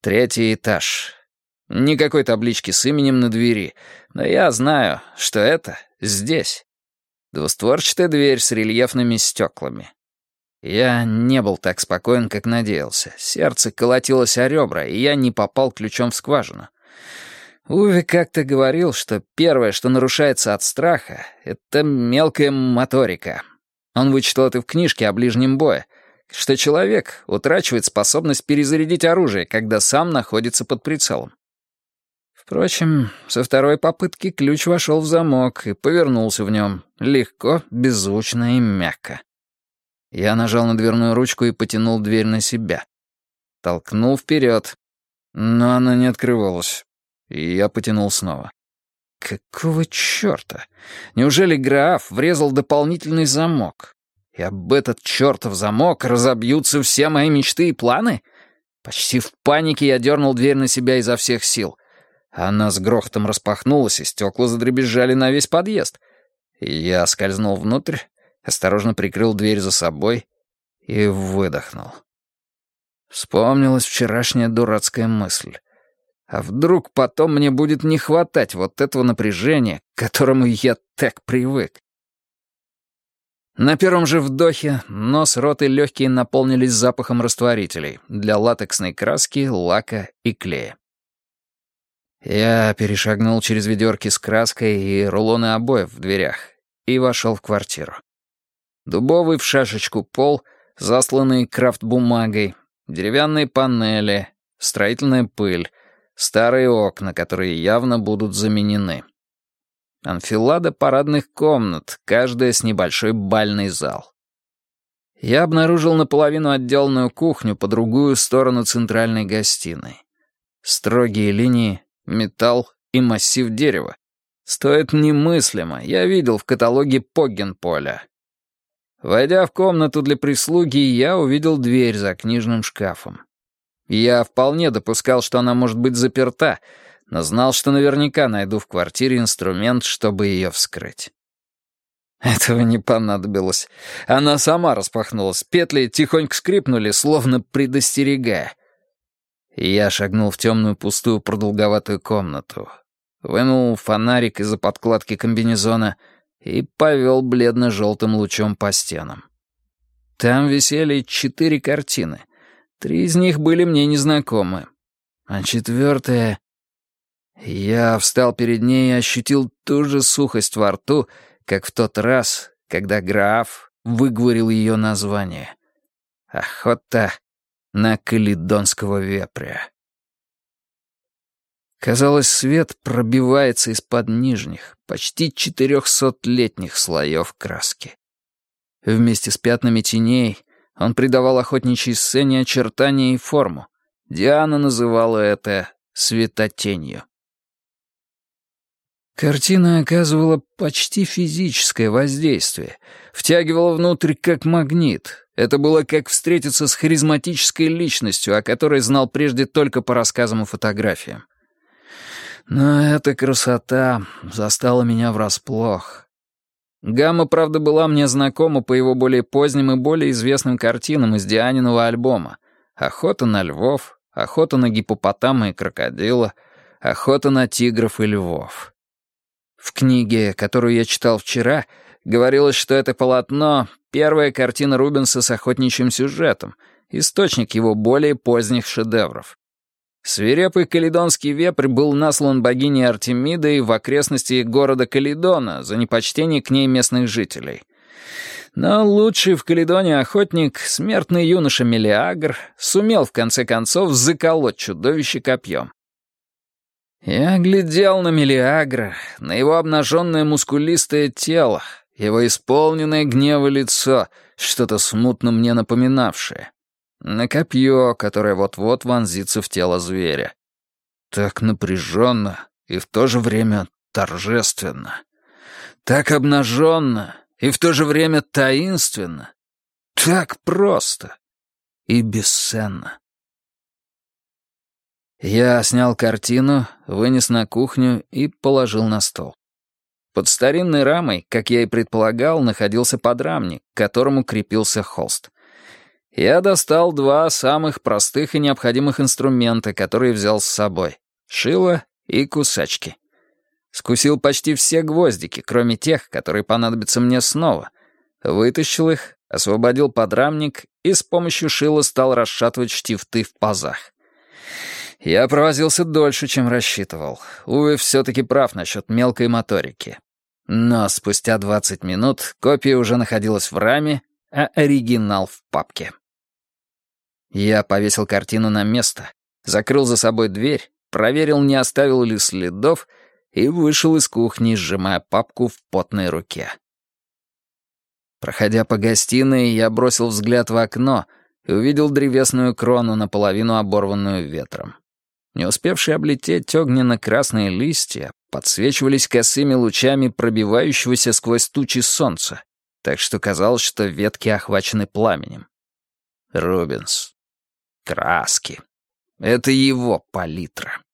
3-й этаж. Никакой таблички с именем на двери, но я знаю, что это здесь. Двустворчатая дверь с рельефными стеклами. Я не был так спокоен, как надеялся. Сердце колотилось о ребра, и я не попал ключом в скважину. Уве как-то говорил, что первое, что нарушается от страха, это мелкая моторика. Он вычитал это в книжке о ближнем бое, что человек утрачивает способность перезарядить оружие, когда сам находится под прицелом. Впрочем, со 2-й попытки ключ вошел в замок и повернулся в нем, легко, беззвучно и мягко. Я нажал на дверную ручку и потянул дверь на себя. Толкнул вперед, но она не открывалась, и я потянул снова. Какого черта? Неужели Грааф врезал дополнительный замок? И об этот чертов замок разобьются все мои мечты и планы? Почти в панике я дернул дверь на себя изо всех сил. Она с грохотом распахнулась, и стекла задребезжали на весь подъезд. И я скользнул внутрь, осторожно прикрыл дверь за собой и выдохнул. Вспомнилась вчерашняя дурацкая мысль. А вдруг потом мне будет не хватать вот этого напряжения, к которому я так привык? На первом же вдохе нос, рот и легкие наполнились запахом растворителей для латексной краски, лака и клея. Я перешагнул через ведерки с краской и рулоны обоев в дверях и вошел в квартиру. Дубовый в шашечку пол, засланный крафт-бумагой, деревянные панели, строительная пыль, старые окна, которые явно будут заменены. Анфилада парадных комнат, каждая с небольшой бальный зал. Я обнаружил наполовину отделанную кухню по другую сторону центральной гостиной. Строгие линии, металл и массив дерева. Стоит немыслимо, я видел в каталоге Поггенполя. Войдя в комнату для прислуги, я увидел дверь за книжным шкафом. Я вполне допускал, что она может быть заперта, но знал, что наверняка найду в квартире инструмент, чтобы ее вскрыть. Этого не понадобилось. Она сама распахнулась, петли тихонько скрипнули, словно предостерегая. Я шагнул в темную пустую продолговатую комнату, вынул фонарик из-за подкладки комбинезона и повел бледно-желтым лучом по стенам. Там висели 4 картины. 3 из них были мне незнакомы. А 4-я... Я встал перед ней и ощутил ту же сухость во рту, как в тот раз, когда Грааф выговорил ее название. «Охота на каледонского вепря». Казалось, свет пробивается из-под нижних, почти 400-летних слоев краски. Вместе с пятнами теней он придавал охотничьей сцене очертания и форму. Диана называла это светотенью. Картина оказывала почти физическое воздействие, втягивала внутрь как магнит. Это было как встретиться с харизматической личностью, о которой знал прежде только по рассказам и фотографиям. Но эта красота застала меня врасплох. Гамма, правда, была мне знакома по его более поздним и более известным картинам из Дианиного альбома: «Охота на львов», «Охота на гиппопотама и крокодила», «Охота на тигров и львов». В книге, которую я читал вчера, говорилось, что это полотно — первая картина Рубенса с охотничьим сюжетом, источник его более поздних шедевров. Свирепый каледонский вепрь был наслан богиней Артемидой в окрестности города Каледона за непочтение к ней местных жителей. Но лучший в Каледоне охотник, смертный юноша Мелиагр, сумел в конце концов заколоть чудовище копьем. Я глядел на Мелиагра, на его обнаженное мускулистое тело, его исполненное гнева лицо, что-то смутно мне напоминавшее, на копье, которое вот-вот вонзится в тело зверя. Так напряженно и в то же время торжественно. Так обнаженно и в то же время таинственно. Так просто и бесценно. Я снял картину, вынес на кухню и положил на стол. Под старинной рамой, как я и предполагал, находился подрамник, к которому крепился холст. Я достал два самых простых и необходимых инструмента, которые взял с собой — шило и кусачки. Скусил почти все гвоздики, кроме тех, которые понадобятся мне снова. Вытащил их, освободил подрамник и с помощью шила стал расшатывать штифты в пазах. Я провозился дольше, чем рассчитывал. Уве все-таки прав насчет мелкой моторики. Но спустя 20 минут копия уже находилась в раме, а оригинал в папке. Я повесил картину на место, закрыл за собой дверь, проверил, не оставил ли следов, и вышел из кухни, сжимая папку в потной руке. Проходя по гостиной, я бросил взгляд в окно и увидел древесную крону, наполовину оборванную ветром. Не успевшие облететь огненно-красные листья подсвечивались косыми лучами пробивающегося сквозь тучи солнца, так что казалось, что ветки охвачены пламенем. Рубенс. Краски. Это его палитра.